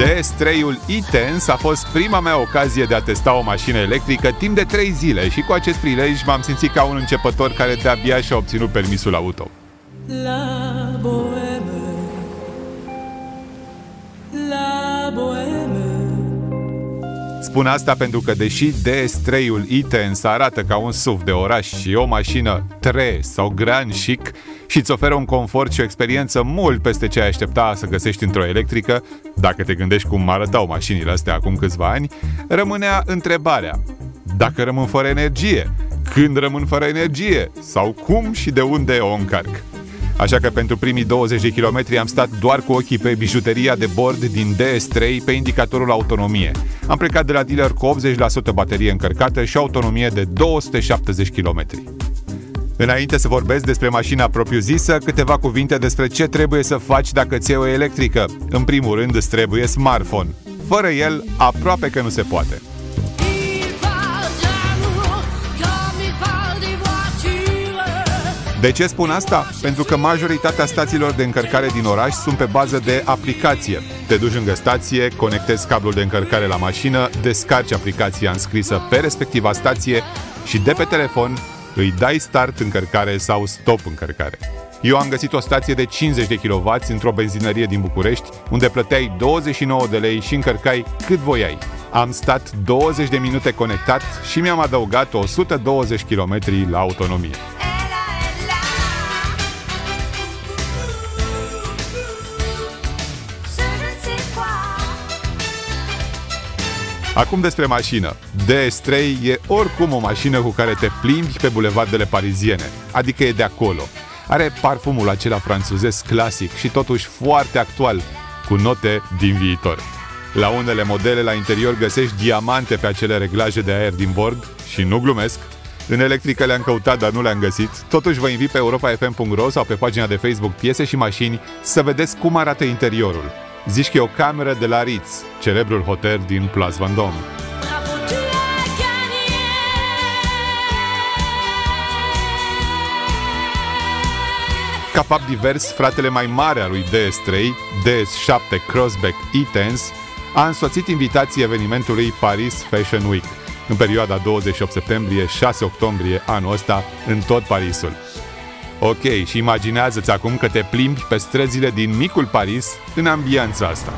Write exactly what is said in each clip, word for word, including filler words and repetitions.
D S trei-ul e-Tense a fost prima mea ocazie de a testa o mașină electrică timp de trei zile și cu acest prilej m-am simțit ca un începător care de-abia și-a obținut permisul auto. La bohème, la bohème. Spun asta pentru că deși D S trei-ul e-Tense arată ca un S U V de oraș și o mașină tre sau grand chic și îți oferă un confort și o experiență mult peste ce ai aștepta să găsești într-o electrică, dacă te gândești cum arătau mașinile astea acum câțiva ani, rămânea întrebarea: dacă rămân fără energie? Când rămân fără energie? Sau cum și de unde o încarc? Așa că pentru primii douăzeci de kilometri am stat doar cu ochii pe bijuteria de bord din D S trei pe indicatorul autonomie. Am plecat de la dealer cu optzeci la sută baterie încărcată și autonomie de două sute șaptezeci de kilometri. Înainte să vorbesc despre mașina propriu-zisă, câteva cuvinte despre ce trebuie să faci dacă ți iei o electrică. În primul rând îți trebuie smartphone. Fără el, aproape că nu se poate. De ce spun asta? Pentru că majoritatea stațiilor de încărcare din oraș sunt pe bază de aplicație. Te duci lângă stație, conectezi cablul de încărcare la mașină, descarci aplicația înscrisă pe respectiva stație și de pe telefon îi dai start încărcare sau stop încărcare. Eu am găsit o stație de cincizeci de kilowați într-o benzinărie din București, unde plăteai douăzeci și nouă de lei și încărcai cât voiai. Am stat douăzeci de minute conectat și mi-am adăugat o sută douăzeci de kilometri la autonomie. Acum despre mașină. D S trei e oricum o mașină cu care te plimbi pe bulevardele pariziene, adică e de acolo. Are parfumul acela franțuzesc clasic și totuși foarte actual, cu note din viitor. La unele modele la interior găsești diamante pe acele reglaje de aer din bord și nu glumesc. În electrică le-am căutat, dar nu le-am găsit. Totuși vă invit pe europa f m punct r o sau pe pagina de Facebook Piese și Mașini să vedeți cum arată interiorul. Zici că e o cameră de la Ritz, celebrul hotel din Place Vendôme. Ca fapt divers, fratele mai mare al lui D S trei, D S șapte Crossback e-Tense, a însoțit invitații evenimentului Paris Fashion Week, în perioada douăzeci și opt septembrie - șase octombrie anul ăsta, în tot Parisul. Ok, și imaginează-ți acum că te plimbi pe străzile din micul Paris în ambianța asta.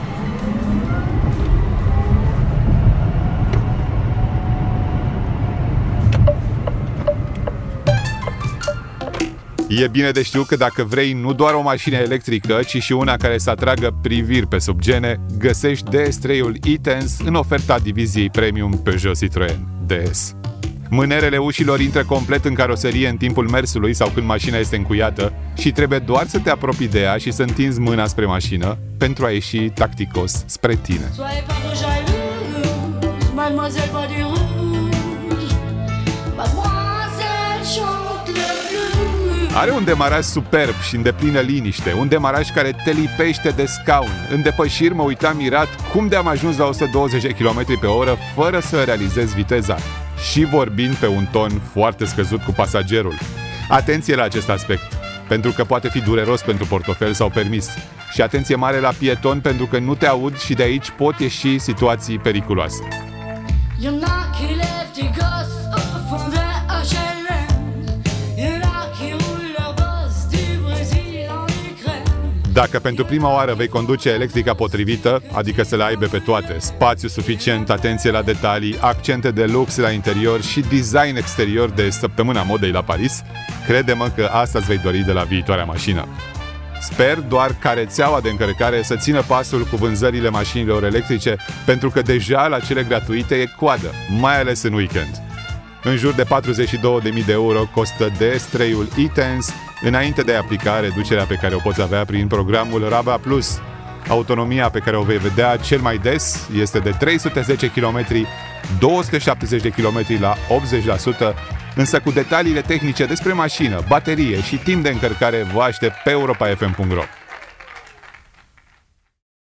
E bine de știut că dacă vrei nu doar o mașină electrică, ci și una care să atragă priviri pe sub gene, găsești D S trei-ul e-Tense în oferta diviziei Premium Peugeot Citroën D S. Mânerele ușilor intră complet în caroserie în timpul mersului sau când mașina este încuiată și trebuie doar să te apropii de ea și să întinzi mâna spre mașină pentru a ieși tacticos spre tine. Are un demaraj superb și în deplină liniște, un demaraj care te lipește de scaun. În depășiri mă uitam mirat cum de am ajuns la o sută douăzeci de kilometri pe oră fără să realizez viteza și vorbind pe un ton foarte scăzut cu pasagerul. Atenție la acest aspect, pentru că poate fi dureros pentru portofel sau permis. Și atenție mare la pieton, pentru că nu te aud și de aici pot ieși situații periculoase. Dacă pentru prima oară vei conduce electrica potrivită, adică să le aibă pe toate, spațiu suficient, atenție la detalii, accente de lux la interior și design exterior de săptămâna modei la Paris, crede-mă că asta îți vei dori de la viitoarea mașină. Sper doar ca rețeaua de încărcare să țină pasul cu vânzările mașinilor electrice, pentru că deja la cele gratuite e coadă, mai ales în weekend. În jur de patruzeci și două de mii de euro costă D S trei-ul e-Tense, înainte de a aplica reducerea pe care o poți avea prin programul Raba Plus. Autonomia pe care o vei vedea cel mai des este de trei sute zece kilometri, două sute șaptezeci de kilometri la optzeci la sută, însă cu detaliile tehnice despre mașină, baterie și timp de încărcare vă aștept pe europa f m punct r o.